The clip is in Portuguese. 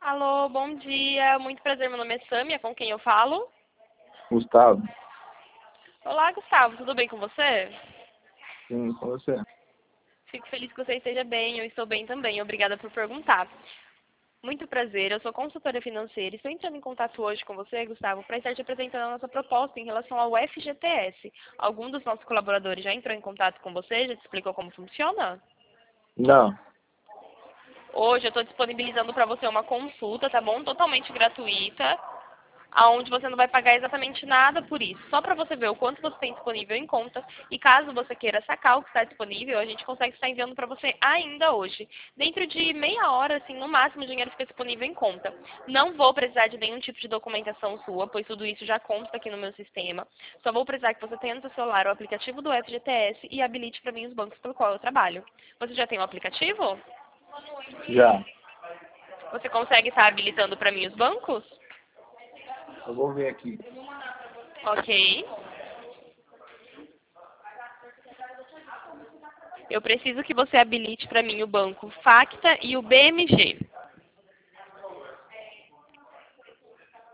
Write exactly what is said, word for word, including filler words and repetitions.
Alô, bom dia. Muito prazer, meu nome é Sâmia, com quem eu falo? Gustavo? Olá, Gustavo, tudo bem com você? Sim, com você. Fico feliz que você esteja bem, eu estou bem também. Obrigada por perguntar. Muito prazer, eu sou consultora financeira e estou entrando em contato hoje com você, Gustavo, para estar te apresentando a nossa proposta em relação ao F G T S. Algum dos nossos colaboradores já entrou em contato com você, já te explicou como funciona? Não, Hoje eu estou disponibilizando para você uma consulta, tá bom? Totalmente gratuita, aonde você não vai pagar exatamente nada por isso. Só para você ver o quanto você tem disponível em conta. E caso você queira sacar o que está disponível, a gente consegue estar enviando para você ainda hoje. Dentro de meia hora, assim, no máximo, o dinheiro fica disponível em conta. Não vou precisar de nenhum tipo de documentação sua, pois tudo isso já consta aqui no meu sistema. Só vou precisar que você tenha no seu celular o aplicativo do F G T S e habilite para mim os bancos pelo qual eu trabalho. Você já tem o aplicativo? já. Você consegue estar habilitando para mim os bancos? Eu vou ver aqui. Ok. Eu preciso que você habilite para mim o banco Facta e o B M G.